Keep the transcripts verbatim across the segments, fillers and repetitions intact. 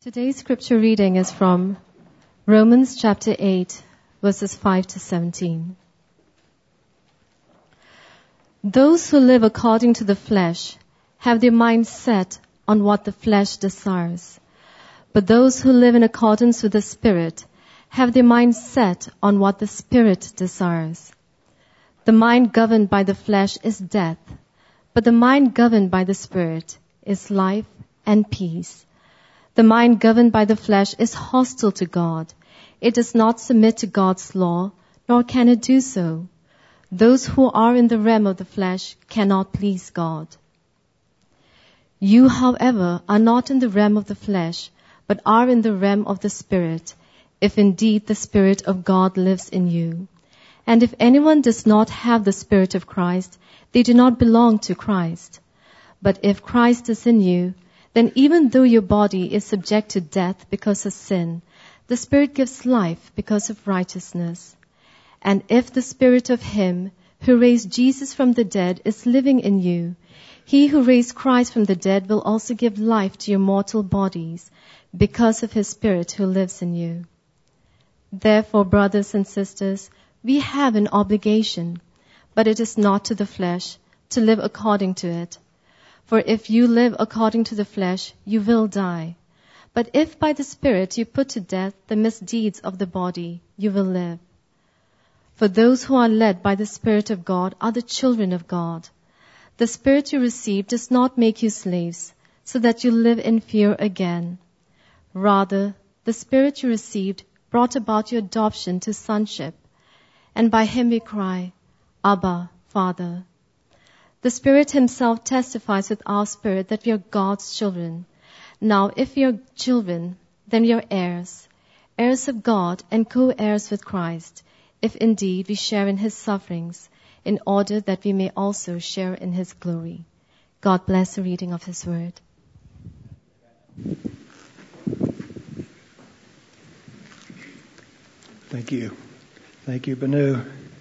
Today's scripture reading is from Romans chapter eight, verses five to seventeen. Those who live according to the flesh have their mind set on what the flesh desires. But those who live in accordance with the Spirit have their mind set on what the Spirit desires. The mind governed by the flesh is death, but the mind governed by the Spirit is life and peace. The mind governed by the flesh is hostile to God. It does not submit to God's law, nor can it do so. Those who are in the realm of the flesh cannot please God. You, however, are not in the realm of the flesh, but are in the realm of the Spirit, if indeed the Spirit of God lives in you. And if anyone does not have the Spirit of Christ, they do not belong to Christ. But if Christ is in you, then even though your body is subject to death because of sin, the Spirit gives life because of righteousness. And if the Spirit of Him who raised Jesus from the dead is living in you, He who raised Christ from the dead will also give life to your mortal bodies because of His Spirit who lives in you. Therefore, brothers and sisters, we have an obligation, but it is not to the flesh, to live according to it. For if you live according to the flesh, you will die. But if by the Spirit you put to death the misdeeds of the body, you will live. For those who are led by the Spirit of God are the children of God. The Spirit you received does not make you slaves, so that you live in fear again. Rather, the Spirit you received brought about your adoption to sonship, and by Him we cry, Abba, Father. The Spirit Himself testifies with our spirit that we are God's children. Now, if we are children, then we are heirs, heirs of God and co-heirs with Christ, if indeed we share in His sufferings, in order that we may also share in His glory. God bless the reading of His word. Thank you. Thank you, Banu.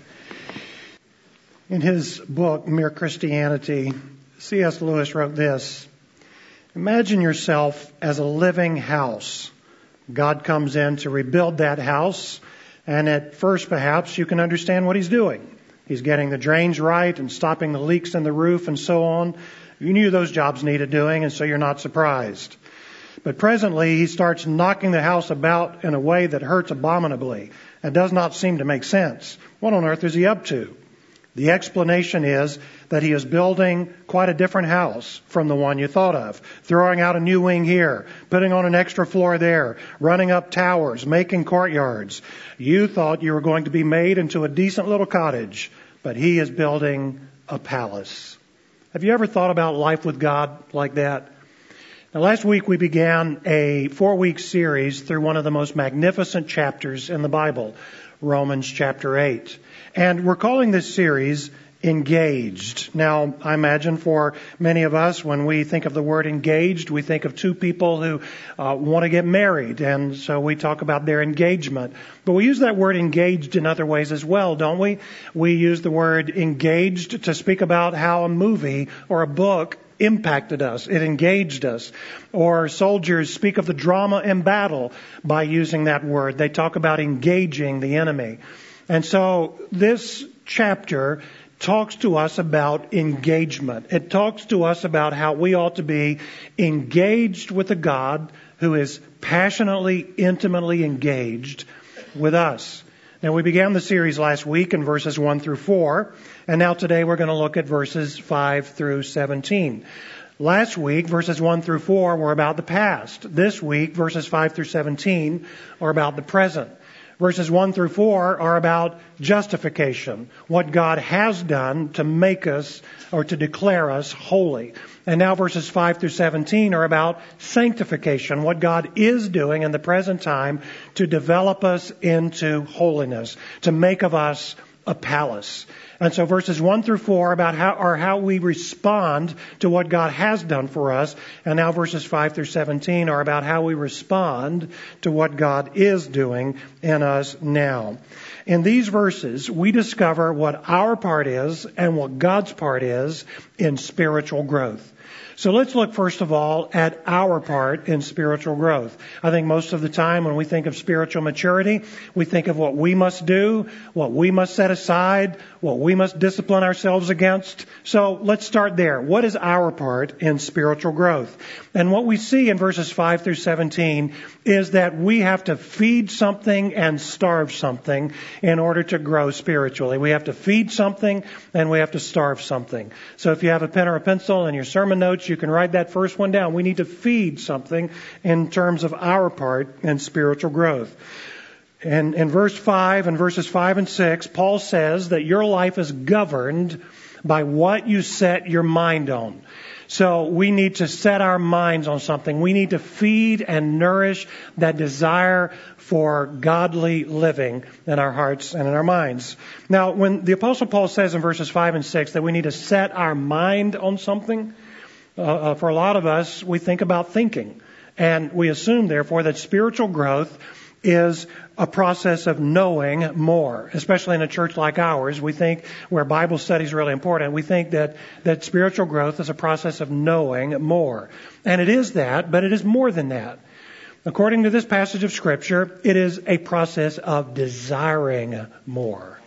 In his book, Mere Christianity, C S Lewis wrote this: imagine yourself as a living house. God comes in to rebuild that house, and at first perhaps you can understand what He's doing. He's getting the drains right and stopping the leaks in the roof and so on. You knew those jobs needed doing, and so you're not surprised. But presently He starts knocking the house about in a way that hurts abominably and does not seem to make sense. What on earth is He up to? The explanation is that He is building quite a different house from the one you thought of. Throwing out a new wing here, putting on an extra floor there, running up towers, making courtyards. You thought you were going to be made into a decent little cottage, but He is building a palace. Have you ever thought about life with God like that? Now, last week we began a four-week series through one of the most magnificent chapters in the Bible, Romans chapter eight. And we're calling this series Engaged. Now, I imagine for many of us, when we think of the word engaged, we think of two people who uh, want to get married. And so we talk about their engagement. But we use that word engaged in other ways as well, don't we? We use the word engaged to speak about how a movie or a book impacted us. It engaged us. Or soldiers speak of the drama in battle by using that word. They talk about engaging the enemy. And so this chapter talks to us about engagement. It talks to us about how we ought to be engaged with a God who is passionately, intimately engaged with us. Now, we began the series last week in verses one through four, and now today we're going to look at verses five through seventeen. Last week, verses one through four were about the past. This week, verses five through seventeen are about the present. Verses one through four are about justification, what God has done to make us or to declare us holy. And now verses five through seventeen are about sanctification, what God is doing in the present time to develop us into holiness, to make of us a palace. And so verses one through four about how, are how we respond to what God has done for us. And now verses five through seventeen are about how we respond to what God is doing in us now. In these verses, we discover what our part is and what God's part is in spiritual growth. So let's look first of all at our part in spiritual growth. I think most of the time when we think of spiritual maturity, we think of what we must do, what we must set aside, what we must discipline ourselves against. So let's start there. What is our part in spiritual growth? And what we see in verses five through seventeen is that we have to feed something and starve something in order to grow spiritually. We have to feed something and we have to starve something. So if you have a pen or a pencil in your sermon notes, you can write that first one down. We need to feed something in terms of our part in spiritual growth. And in verse five and verses five and six, Paul says that your life is governed by what you set your mind on. So we need to set our minds on something. We need to feed and nourish that desire for godly living in our hearts and in our minds. Now, when the Apostle Paul says in verses five and six that we need to set our mind on something, uh, uh, for a lot of us, we think about thinking. And we assume, therefore, that spiritual growth is a process of knowing more, especially in a church like ours. We think where Bible study is really important. We think that, that spiritual growth is a process of knowing more. And it is that, but it is more than that. According to this passage of Scripture, it is a process of desiring more.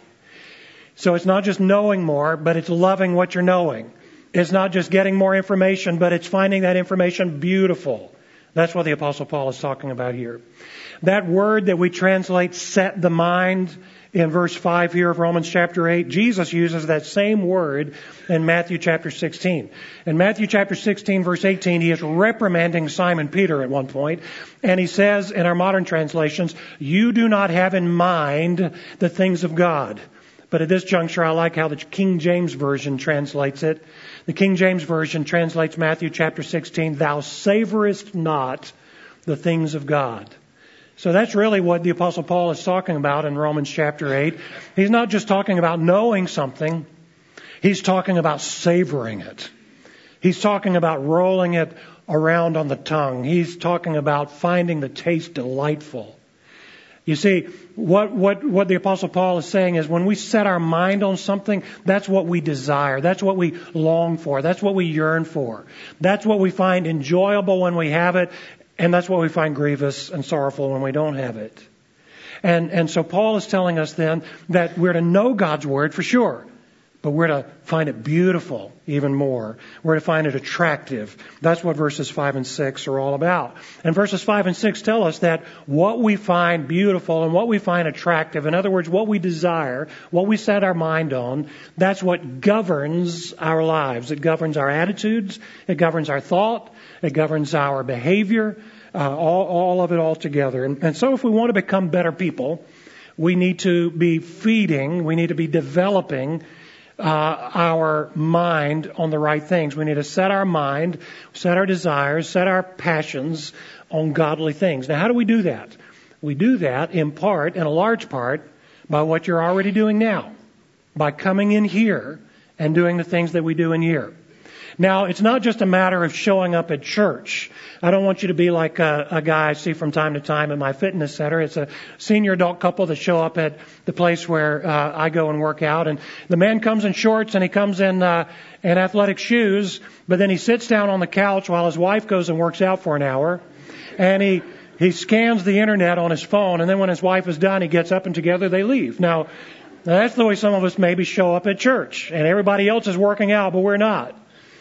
So it's not just knowing more, but it's loving what you're knowing. It's not just getting more information, but it's finding that information beautiful. That's what the Apostle Paul is talking about here. That word that we translate set the mind in verse five here of Romans chapter eight, Jesus uses that same word in Matthew chapter sixteen. In Matthew chapter sixteen verse eighteen, he is reprimanding Simon Peter at one point, and he says in our modern translations, you do not have in mind the things of God. But at this juncture, I like how the King James Version translates it. The King James Version translates Matthew chapter sixteen, thou savorest not the things of God. So that's really what the Apostle Paul is talking about in Romans chapter eight. He's not just talking about knowing something. He's talking about savoring it. He's talking about rolling it around on the tongue. He's talking about finding the taste delightful. You see, what, what, what the Apostle Paul is saying is when we set our mind on something, that's what we desire. That's what we long for. That's what we yearn for. That's what we find enjoyable when we have it. And that's what we find grievous and sorrowful when we don't have it. And, and so Paul is telling us then that we're to know God's Word for sure. But we're to find it beautiful even more. We're to find it attractive. That's what verses five and six are all about. And verses five and six tell us that what we find beautiful and what we find attractive, in other words, what we desire, what we set our mind on, that's what governs our lives. It governs our attitudes. It governs our thought. It governs our behavior. Uh, all, all of it all together. And, and so if we want to become better people, we need to be feeding, we need to be developing Uh, our mind on the right things. We need to set our mind, set our desires, set our passions on godly things. Now, how do we do that? We do that in part, in a large part, by what you're already doing now. By coming in here and doing the things that we do in here. Now, it's not just a matter of showing up at church. I don't want you to be like a, a guy I see from time to time at my fitness center. It's a senior adult couple that show up at the place where uh, I go and work out. And the man comes in shorts and he comes in uh, in athletic shoes, but then he sits down on the couch while his wife goes and works out for an hour. And he, he scans the internet on his phone. And then when his wife is done, he gets up and together they leave. Now, that's the way some of us maybe show up at church. And everybody else is working out, but we're not.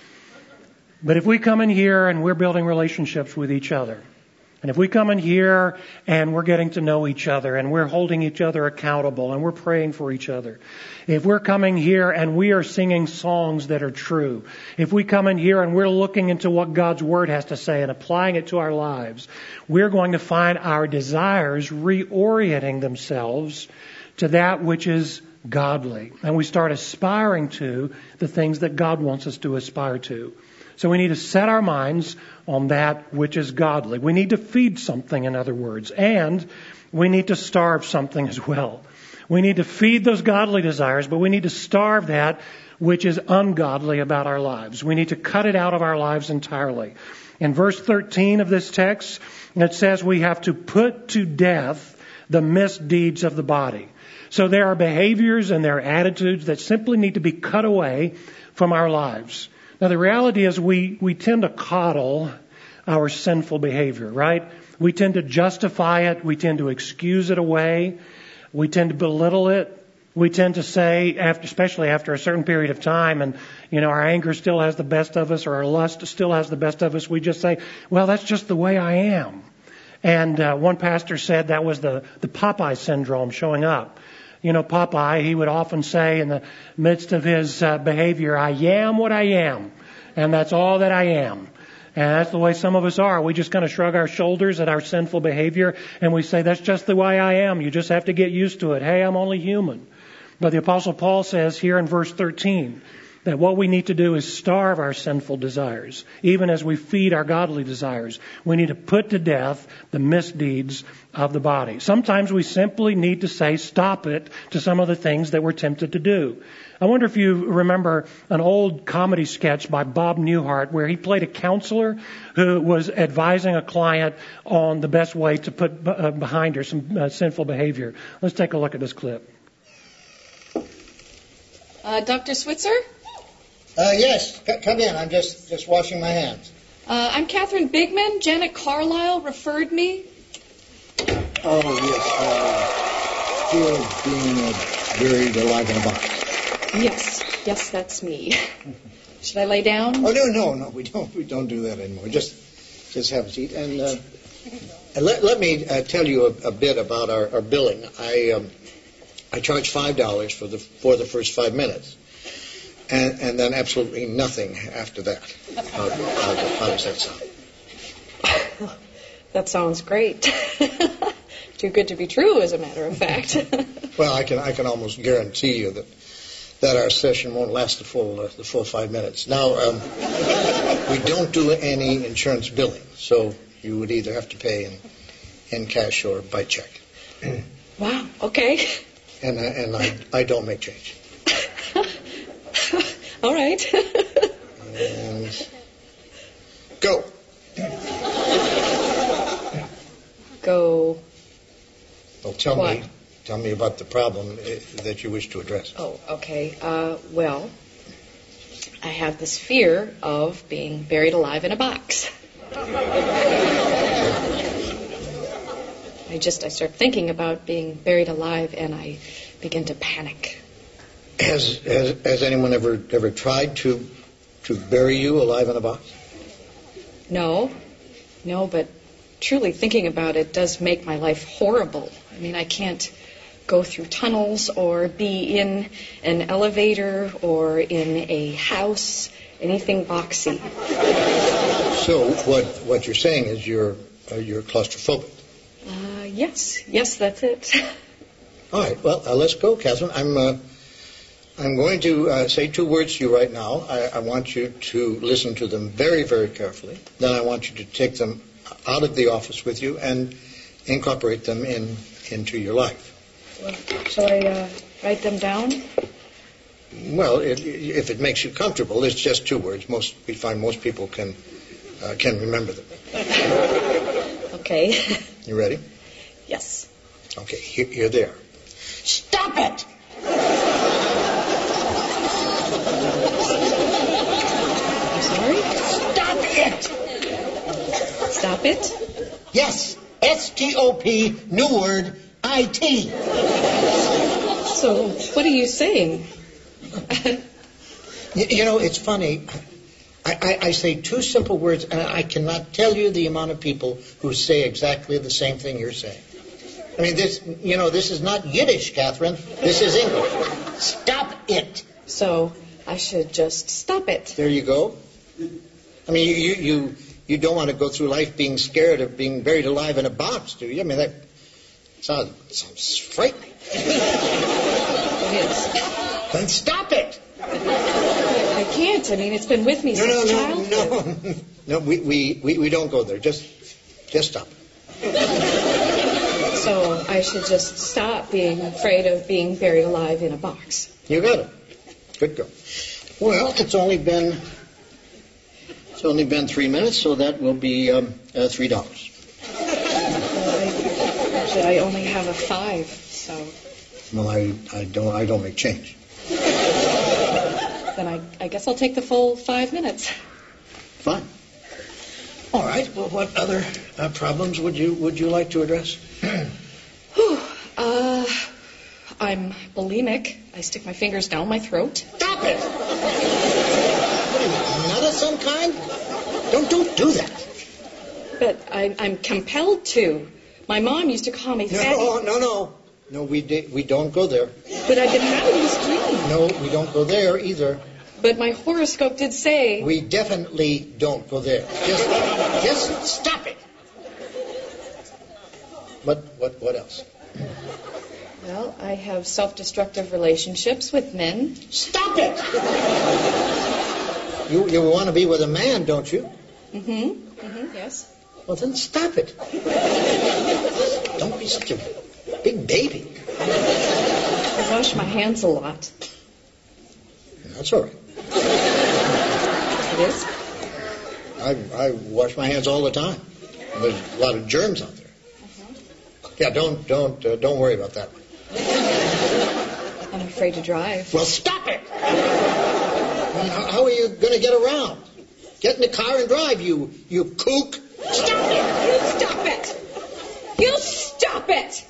But if we come in here and we're building relationships with each other, and if we come in here and we're getting to know each other and we're holding each other accountable and we're praying for each other, if we're coming here and we are singing songs that are true, if we come in here and we're looking into what God's Word has to say and applying it to our lives, we're going to find our desires reorienting themselves to that which is godly. And we start aspiring to the things that God wants us to aspire to. So we need to set our minds on that which is godly. We need to feed something, in other words, and we need to starve something as well. We need to feed those godly desires, but we need to starve that which is ungodly about our lives. We need to cut it out of our lives entirely. In verse thirteen of this text, it says we have to put to death the misdeeds of the body. So there are behaviors and there are attitudes that simply need to be cut away from our lives. Now, the reality is we, we tend to coddle our sinful behavior, right? We tend to justify it. We tend to excuse it away. We tend to belittle it. We tend to say, after, especially after a certain period of time, and, you know, our anger still has the best of us or our lust still has the best of us, we just say, well, that's just the way I am. And uh, one pastor said that was the, the Popeye syndrome showing up. You know, Popeye, he would often say in the midst of his uh, behavior, I am what I am, and that's all that I am. And that's the way some of us are. We just kind of shrug our shoulders at our sinful behavior, and we say, that's just the way I am. You just have to get used to it. Hey, I'm only human. But the Apostle Paul says here in verse thirteen that what we need to do is starve our sinful desires, even as we feed our godly desires. We need to put to death the misdeeds of the body. Sometimes we simply need to say stop it to some of the things that we're tempted to do. I wonder if you remember an old comedy sketch by Bob Newhart where he played a counselor who was advising a client on the best way to put uh, behind her some uh, sinful behavior. Let's take a look at this clip. Uh, Doctor Switzer? Uh, yes, C- come in. I'm just, just washing my hands. Uh, I'm Catherine Bigman. Janet Carlisle referred me. Oh, yes. Uh, fear of being uh, buried alive in a box. Yes, yes, that's me. Should I lay down? Oh, no, no, no. We don't, we don't do that anymore. Just, just have a seat. And, uh, and let, let me uh, tell you a, a bit about our, our billing. I, um, I charge five dollars for the for the first five minutes, and and then absolutely nothing after that. How, how, how does that sound? That sounds great. Too good to be true, as a matter of fact. Well, I can I can almost guarantee you that that our session won't last the full uh, the full five minutes. Now, um, we don't do any insurance billing, so you would either have to pay in in cash or by check. Wow. Okay. And uh, and I I don't make change. All right. And go. Go. Well, tell What? me, tell me about the problem uh, that you wish to address. Oh, okay. Uh, well, I have this fear of being buried alive in a box. I just, I start thinking about being buried alive and I begin to panic. Has has, has anyone ever ever tried to to bury you alive in a box? No, no, but truly thinking about it does make my life horrible. I mean, I can't go through tunnels or be in an elevator or in a house, anything boxy. So what what you're saying is you're uh, you're claustrophobic. Uh, yes, yes, that's it. All right, well, uh, let's go, Catherine. I'm uh, I'm going to uh, say two words to you right now. I, I want you to listen to them very, very carefully. Then I want you to take them out of the office with you and incorporate them in into your life. Well, shall I uh, write them down? Well, it, if it makes you comfortable, it's just two words. Most we find most people can uh, can remember them. Okay. You ready? Yes. Okay, here, here they are. Stop it! I'm sorry? Stop it! Stop it? Yes, S T O P, new word, I T. So, what are you saying? you, you know, it's funny. I, I, I say two simple words, and I cannot tell you the amount of people who say exactly the same thing you're saying. I mean, this, you know, this is not Yiddish, Catherine. This is English. Stop it. So, I should just stop it. There you go. I mean, you, you, you, you don't want to go through life being scared of being buried alive in a box, do you? I mean, that sounds, sounds frightening. It is. Then stop it. I can't. I mean, it's been with me No, since no, childhood. no, no. No, we, we, we, we don't go there. Just, just stop. So, I should just stop being afraid of being buried alive in a box. You got it. Good girl. Well, it's only been, it's only been three minutes, so that will be um, uh, three dollars. But I only have a five, so. Well, I, I don't I don't make change. Then I, I guess I'll take the full five minutes. Fine. All right. Well, what other uh, problems would you would you like to address? Whew. Uh, I'm bulimic. I stick my fingers down my throat. Stop it! What are you, nut of some kind? Don't don't do that. But I, I'm compelled to. My mom used to call me fatty. No, no, no. No, we di- we don't go there. But I've been having this dream. No, we don't go there either. But my horoscope did say... We definitely don't go there. Just just stop it. What what what else? Well, I have self-destructive relationships with men. Stop it! You you want to be with a man, don't you? Mm-hmm. Mm-hmm, yes. Well, then stop it. Don't be such a big baby. I wash my hands a lot. That's all right. It is? I I wash my hands all the time. There's a lot of germs out there. Uh-huh. Yeah, don't don't uh, don't worry about that one. I'm afraid to drive. Well, stop it! I mean, how, how are you going to get around? Get in the car and drive, you you kook. Stop it! You stop it! You stop it!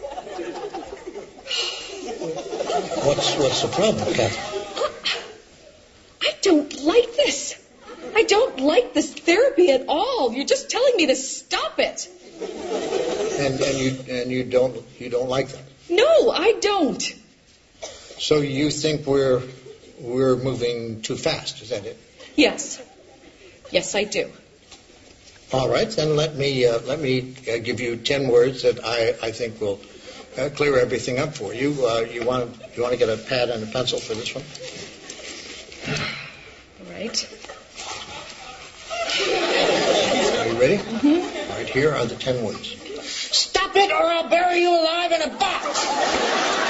What's what's the problem, Kathy? I don't like this. I don't like this therapy at all. You're just telling me to stop it. And and you and you don't you don't like that? No, I don't. So you think we're we're moving too fast? Is that it? Yes. Yes, I do. All right, then let me uh, let me uh, give you ten words that I, I think will uh, clear everything up for you. Uh, you want you want to get a pad and a pencil for this one? All right. Are you ready? Mm-hmm. All right, here are the ten words. Stop it, or I'll bury you alive in a box.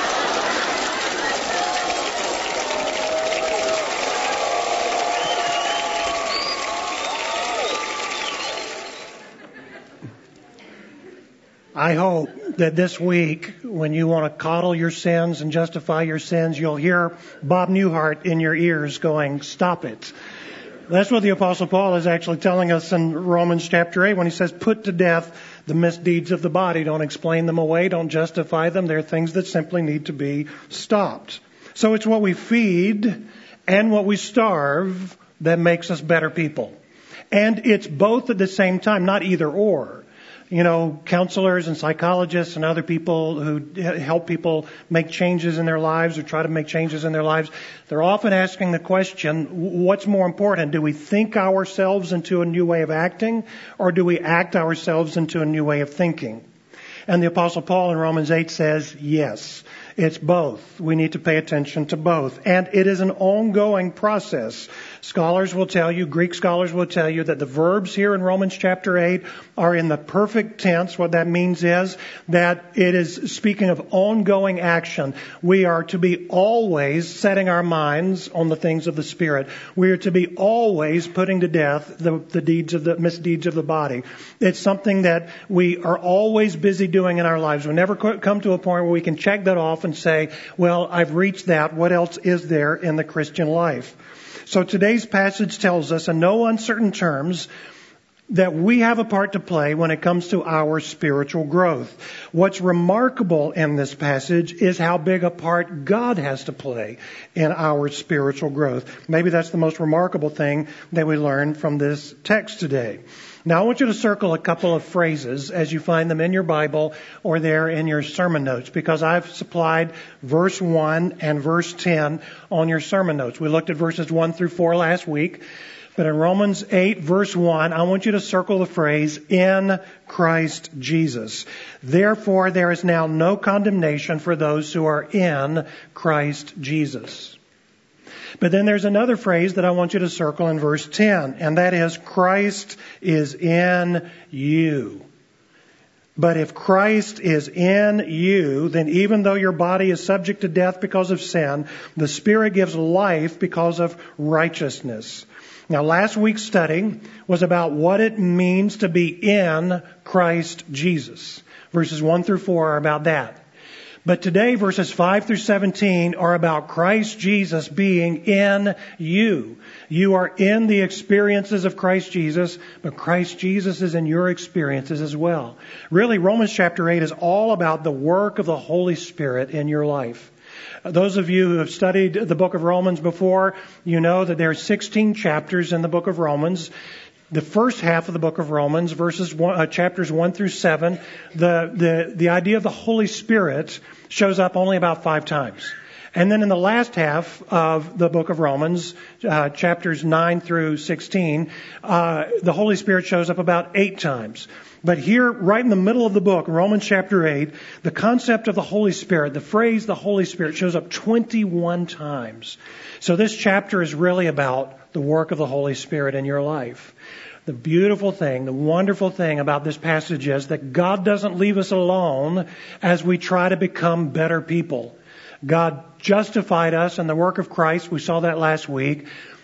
I hope that this week, when you want to coddle your sins and justify your sins, you'll hear Bob Newhart in your ears going, stop it. That's what the Apostle Paul is actually telling us in Romans chapter eight when he says, put to death the misdeeds of the body. Don't explain them away. Don't justify them. They're things that simply need to be stopped. So it's what we feed and what we starve that makes us better people. And it's both at the same time, not either or. You know, counselors and psychologists and other people who help people make changes in their lives or try to make changes in their lives, they're often asking the question, what's more important? Do we think ourselves into a new way of acting, or do we act ourselves into a new way of thinking? And the Apostle Paul in Romans eight says, yes, it's both. We need to pay attention to both. And it is an ongoing process. Scholars will tell you, Greek scholars will tell you, that the verbs here in Romans chapter eight are in the perfect tense. What that means is that it is speaking of ongoing action. We are to be always setting our minds on the things of the Spirit. We are to be always putting to death the, the deeds of the misdeeds of the body. It's something that we are always busy doing in our lives. We never come to a point where we can check that off and say, well, I've reached that. What else is there in the Christian life? So today's passage tells us in no uncertain terms that we have a part to play when it comes to our spiritual growth. What's remarkable in this passage is how big a part God has to play in our spiritual growth. Maybe that's the most remarkable thing that we learn from this text today. Now I want you to circle a couple of phrases as you find them in your Bible or there in your sermon notes, because I've supplied verse one and verse ten on your sermon notes. We looked at verses one through four last week. But in Romans eight, verse one, I want you to circle the phrase, in Christ Jesus. Therefore, there is now no condemnation for those who are in Christ Jesus. But then there's another phrase that I want you to circle in verse ten, and that is, Christ is in you. But if Christ is in you, then even though your body is subject to death because of sin, the Spirit gives life because of righteousness. Now, last week's study was about what it means to be in Christ Jesus. Verses one through four are about that. But today, verses five through seventeen are about Christ Jesus being in you. You are in the experiences of Christ Jesus, but Christ Jesus is in your experiences as well. Really, Romans chapter eight is all about the work of the Holy Spirit in your life. Those of you who have studied the book of Romans before, you know that there are sixteen chapters in the book of Romans. The first half of the book of Romans, verses one, uh, chapters one through seven, the, the, the idea of the Holy Spirit shows up only about five times. And then in the last half of the book of Romans, uh, chapters nine through sixteen, uh, the Holy Spirit shows up about eight times. But here, right in the middle of the book, Romans chapter eight, the concept of the Holy Spirit, the phrase the Holy Spirit shows up twenty-one times. So this chapter is really about the work of the Holy Spirit in your life. The beautiful thing, the wonderful thing about this passage is that God doesn't leave us alone as we try to become better people. God justified us in the work of Christ. We saw that last week.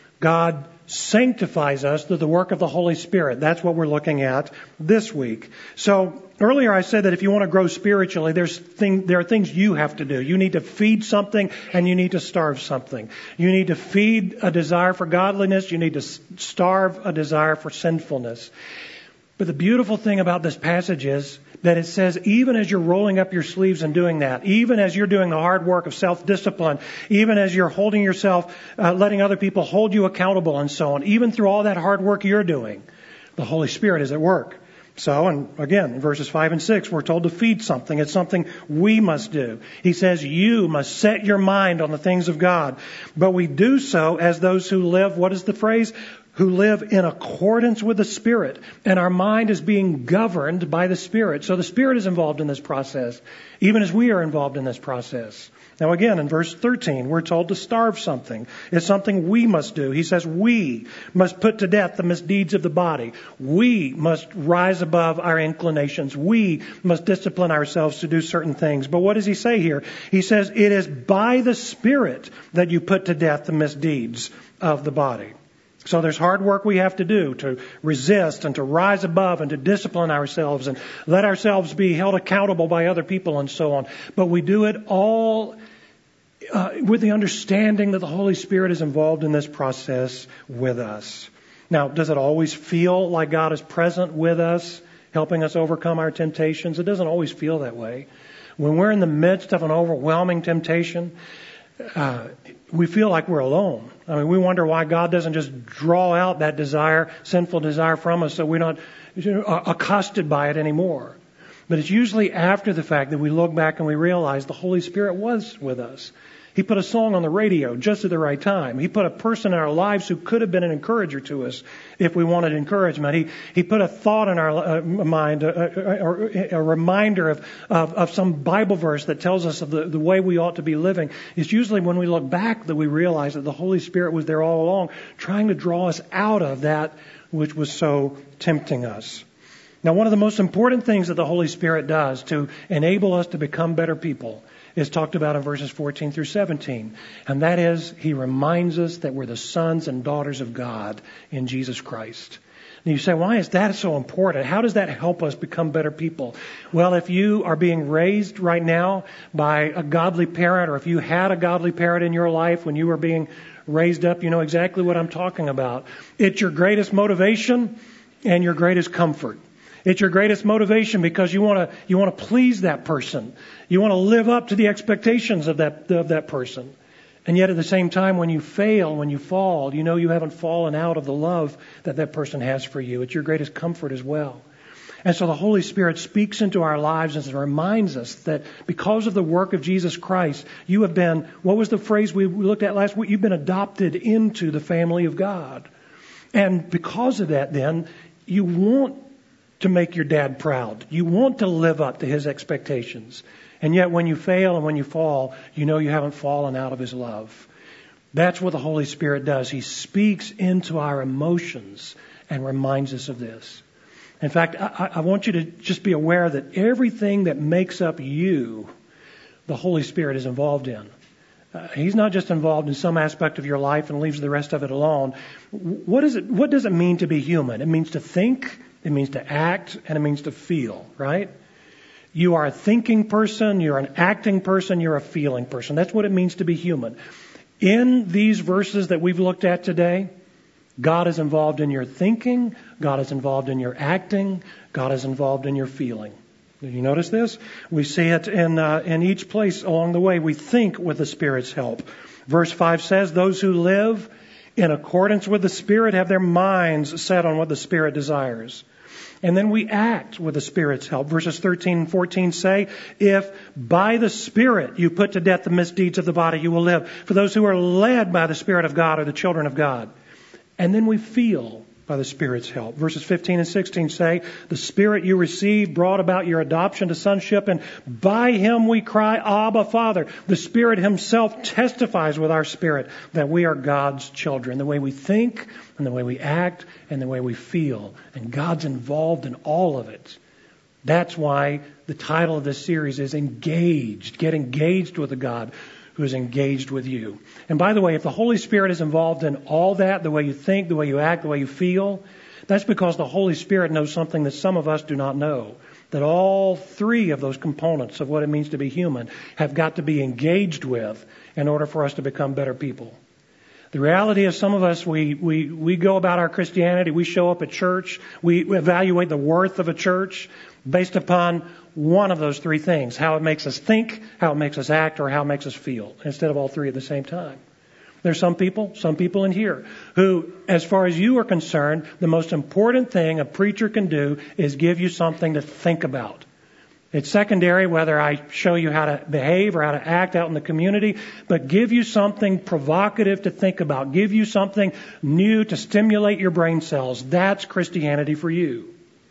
God sanctifies us through the work of the Holy Spirit. That's what we're looking at this week. So earlier I said that if you want to grow spiritually, there's thing, there are things you have to do. You need to feed something and you need to starve something. You need to feed a desire for godliness. You need to starve a desire for sinfulness. But the beautiful thing about this passage is that it says even as you're rolling up your sleeves and doing that, even as you're doing the hard work of self-discipline, even as you're holding yourself, uh, letting other people hold you accountable and so on, even through all that hard work you're doing, the Holy Spirit is at work. So, and again, in verses five and six, we're told to feed something. It's something we must do. He says you must set your mind on the things of God. But we do so as those who live, what is the phrase? Who live in accordance with the Spirit. And our mind is being governed by the Spirit. So the Spirit is involved in this process, even as we are involved in this process. Now again, in verse thirteen, we're told to starve something. It's something we must do. He says we must put to death the misdeeds of the body. We must rise above our inclinations. We must discipline ourselves to do certain things. But what does he say here? He says it is by the Spirit that you put to death the misdeeds of the body. So there's hard work we have to do to resist and to rise above and to discipline ourselves and let ourselves be held accountable by other people and so on. But we do it all uh, with the understanding that the Holy Spirit is involved in this process with us. Now, does it always feel like God is present with us, helping us overcome our temptations? It doesn't always feel that way. When we're in the midst of an overwhelming temptation, uh, we feel like we're alone. I mean, we wonder why God doesn't just draw out that desire, sinful desire from us so we're not accosted by it anymore. But it's usually after the fact that we look back and we realize the Holy Spirit was with us. He put a song on the radio just at the right time. He put a person in our lives who could have been an encourager to us if we wanted encouragement. He he put a thought in our uh, mind, or a, a, a reminder of, of, of some Bible verse that tells us of the, the way we ought to be living. It's usually when we look back that we realize that the Holy Spirit was there all along, trying to draw us out of that which was so tempting us. Now, one of the most important things that the Holy Spirit does to enable us to become better people is talked about in verses fourteen through seventeen. And that is, he reminds us that we're the sons and daughters of God in Jesus Christ. And you say, why is that so important? How does that help us become better people? Well, if you are being raised right now by a godly parent, or if you had a godly parent in your life when you were being raised up, you know exactly what I'm talking about. It's your greatest motivation and your greatest comfort. It's your greatest motivation because you want to you want to please that person. You want to live up to the expectations of that of that person. And yet at the same time, when you fail, when you fall, you know you haven't fallen out of the love that that person has for you. It's your greatest comfort as well. And so the Holy Spirit speaks into our lives and reminds us that because of the work of Jesus Christ, you have been, what was the phrase we looked at last week? You've been adopted into the family of God. And because of that, then, you want to make your dad proud. You want to live up to his expectations. And yet when you fail and when you fall, you know you haven't fallen out of his love. That's what the Holy Spirit does. He speaks into our emotions and reminds us of this. In fact, I, I want you to just be aware that everything that makes up you, the Holy Spirit is involved in. Uh, he's not just involved in some aspect of your life and leaves the rest of it alone. What is it? What does it mean to be human? It means to think, it means to act, and it means to feel, right? You are a thinking person, you're an acting person, you're a feeling person. That's what it means to be human. In these verses that we've looked at today, God is involved in your thinking, God is involved in your acting, God is involved in your feeling. Did you notice this? We see it in uh, in each place along the way. We think with the Spirit's help. Verse five says, those who live in accordance with the Spirit have their minds set on what the Spirit desires. And then we act with the Spirit's help. Verses thirteen and fourteen say, if by the Spirit you put to death the misdeeds of the body, you will live. For those who are led by the Spirit of God are the children of God. And then we feel by the Spirit's help. Verses fifteen and sixteen say, the Spirit you received brought about your adoption to sonship, and by Him we cry, Abba, Father. The Spirit Himself testifies with our spirit that we are God's children. The way we think, and the way we act, and the way we feel. And God's involved in all of it. That's why the title of this series is Engaged. Get engaged with the God who is engaged with you. And by the way, if the Holy Spirit is involved in all that, the way you think, the way you act, the way you feel, that's because the Holy Spirit knows something that some of us do not know. That all three of those components of what it means to be human have got to be engaged with in order for us to become better people. The reality is some of us, we, we, we go about our Christianity, we show up at church, we evaluate the worth of a church based upon one of those three things, how it makes us think, how it makes us act, or how it makes us feel, instead of all three at the same time. There's some people, some people in here, who, as far as you are concerned, the most important thing a preacher can do is give you something to think about. It's secondary whether I show you how to behave or how to act out in the community, but give you something provocative to think about. Give you something new to stimulate your brain cells. That's Christianity for you.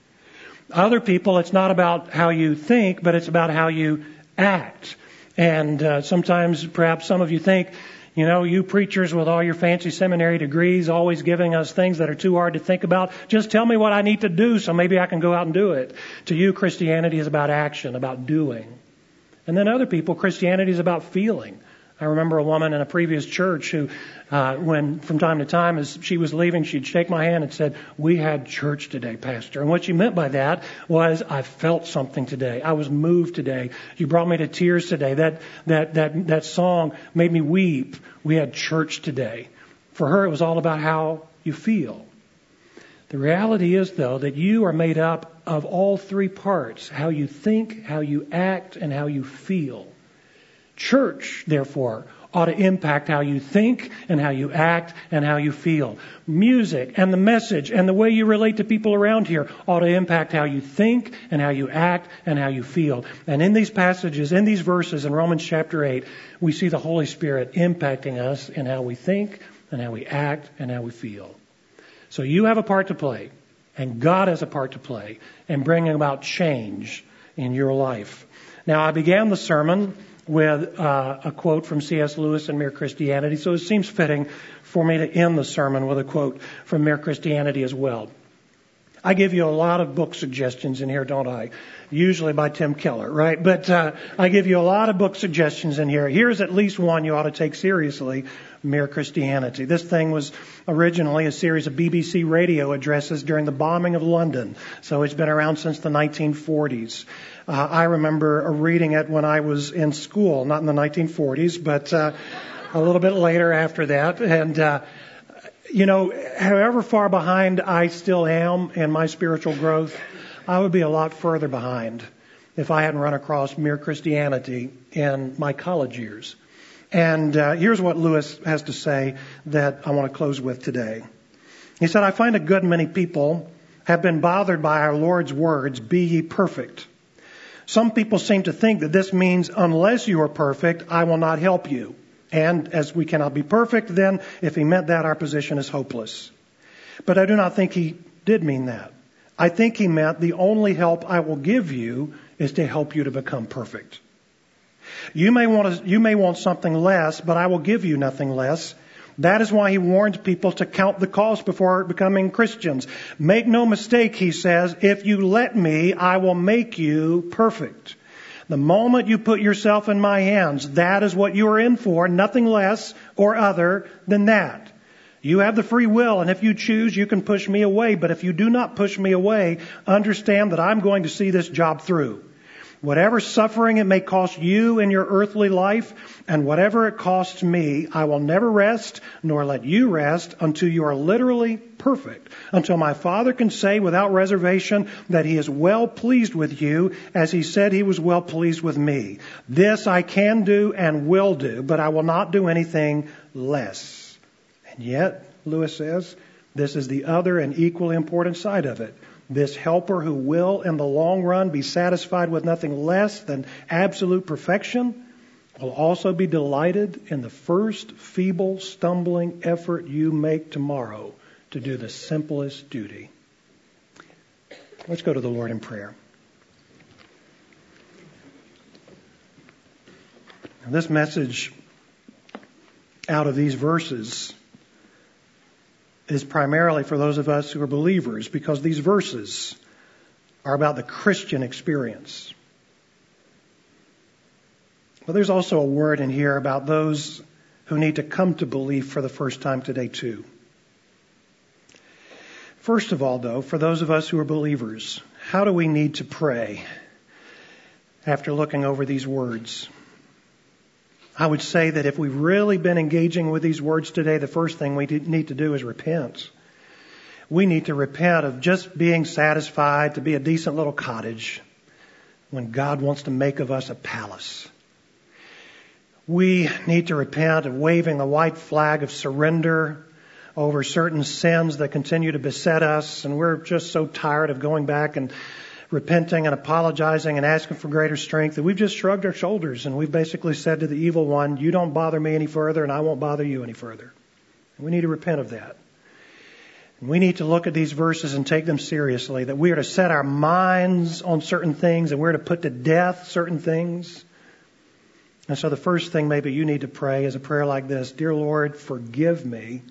Other people, it's not about how you think, but it's about how you act. And uh, sometimes perhaps some of you think, you know, you preachers with all your fancy seminary degrees always giving us things that are too hard to think about. Just tell me what I need to do so maybe I can go out and do it. To you, Christianity is about action, about doing. And then other people, Christianity is about feeling. I remember a woman in a previous church who, uh, when from time to time as she was leaving, she'd shake my hand and said, we had church today, Pastor. And what she meant by that was, I felt something today. I was moved today. You brought me to tears today. That, that, that, that song made me weep. We had church today. For her, it was all about how you feel. The reality is, though, that you are made up of all three parts, how you think, how you act, and how you feel. Church, therefore, ought to impact how you think and how you act and how you feel. Music and the message and the way you relate to people around here ought to impact how you think and how you act and how you feel. And in these passages, in these verses in Romans chapter eight, we see the Holy Spirit impacting us in how we think and how we act and how we feel. So you have a part to play, and God has a part to play in bringing about change in your life. Now, I began the sermon with uh, a quote from C S Lewis in Mere Christianity, so it seems fitting for me to end the sermon with a quote from Mere Christianity as well. I give you a lot of book suggestions in here, don't I? Usually by Tim Keller, right? But uh, I give you a lot of book suggestions in here. Here's at least one you ought to take seriously, Mere Christianity. This thing was originally a series of B B C radio addresses during the bombing of London, so it's been around since the nineteen forties. Uh, I remember reading it when I was in school, not in the nineteen forties, but uh, a little bit later after that. And, uh, you know, however far behind I still am in my spiritual growth, I would be a lot further behind if I hadn't run across Mere Christianity in my college years. And uh, here's what Lewis has to say that I want to close with today. He said, I find a good many people have been bothered by our Lord's words, be ye perfect. Some people seem to think that this means unless you are perfect, I will not help you. And as we cannot be perfect, then if he meant that, our position is hopeless. But I do not think he did mean that. I think he meant the only help I will give you is to help you to become perfect. You may want to, you may want something less, but I will give you nothing less. That is why he warns people to count the cost before becoming Christians. Make no mistake, he says, if you let me, I will make you perfect. The moment you put yourself in my hands, that is what you are in for, nothing less or other than that. You have the free will, and if you choose, you can push me away. But if you do not push me away, understand that I'm going to see this job through. Whatever suffering it may cost you in your earthly life, and whatever it costs me, I will never rest, nor let you rest, until you are literally perfect. Until my Father can say without reservation that He is well pleased with you, as He said He was well pleased with me. This I can do and will do, but I will not do anything less. And yet, Lewis says, this is the other and equally important side of it. This helper who will, in the long run, be satisfied with nothing less than absolute perfection will also be delighted in the first feeble, stumbling effort you make tomorrow to do the simplest duty. Let's go to the Lord in prayer. Now, this message out of these verses is primarily for those of us who are believers, because these verses are about the Christian experience. But there's also a word in here about those who need to come to belief for the first time today too. First of all, though, for those of us who are believers, how do we need to pray after looking over these words? I would say that if we've really been engaging with these words today, the first thing we need to do is repent. We need to repent of just being satisfied to be a decent little cottage when God wants to make of us a palace. We need to repent of waving the white flag of surrender over certain sins that continue to beset us, and we're just so tired of going back and repenting and apologizing and asking for greater strength that we've just shrugged our shoulders and we've basically said to the evil one, you don't bother me any further and I won't bother you any further. And we need to repent of that. And we need to look at these verses and take them seriously, that we are to set our minds on certain things and we're to put to death certain things. And so the first thing maybe you need to pray is a prayer like this: Dear Lord, forgive me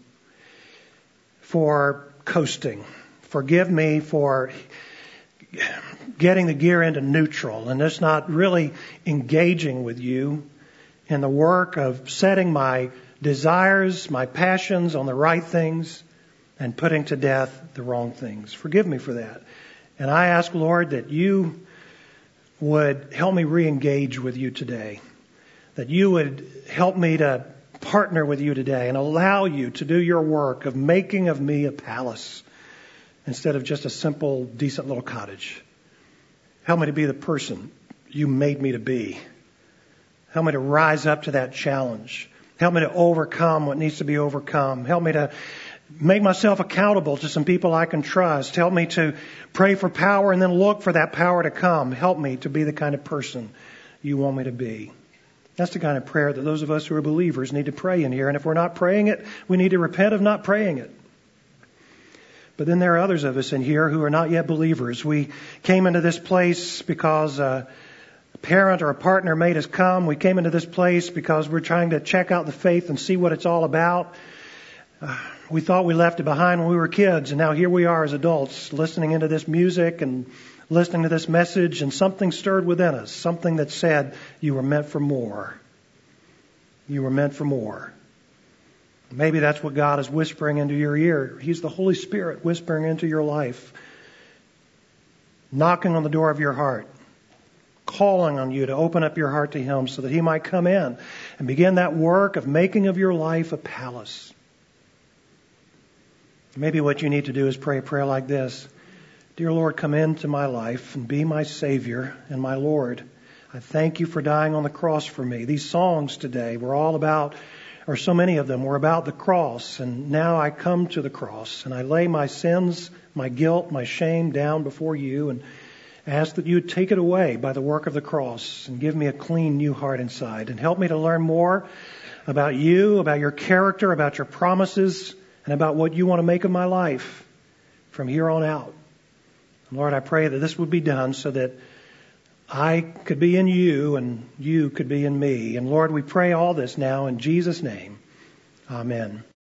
for coasting. Forgive me for getting the gear into neutral and just not really engaging with you in the work of setting my desires, my passions on the right things and putting to death the wrong things. Forgive me for that. And I ask, Lord, that you would help me re-engage with you today, that you would help me to partner with you today and allow you to do your work of making of me a palace instead of just a simple, decent little cottage. Help me to be the person you made me to be. Help me to rise up to that challenge. Help me to overcome what needs to be overcome. Help me to make myself accountable to some people I can trust. Help me to pray for power and then look for that power to come. Help me to be the kind of person you want me to be. That's the kind of prayer that those of us who are believers need to pray in here. And if we're not praying it, we need to repent of not praying it. But then there are others of us in here who are not yet believers. We came into this place because a parent or a partner made us come. We came into this place because we're trying to check out the faith and see what it's all about. Uh, we thought we left it behind when we were kids, and now here we are as adults listening into this music and listening to this message, and something stirred within us, something that said, you were meant for more. You were meant for more. Maybe that's what God is whispering into your ear. He's the Holy Spirit whispering into your life, knocking on the door of your heart, calling on you to open up your heart to Him so that He might come in and begin that work of making of your life a palace. Maybe what you need to do is pray a prayer like this: Dear Lord, come into my life and be my Savior and my Lord. I thank you for dying on the cross for me. These songs today were all about, or so many of them were about the cross. And now I come to the cross and I lay my sins, my guilt, my shame down before you and ask that you would take it away by the work of the cross and give me a clean new heart inside and help me to learn more about you, about your character, about your promises, and about what you want to make of my life from here on out. And Lord, I pray that this would be done so that I could be in you and you could be in me. And Lord, we pray all this now in Jesus' name. Amen.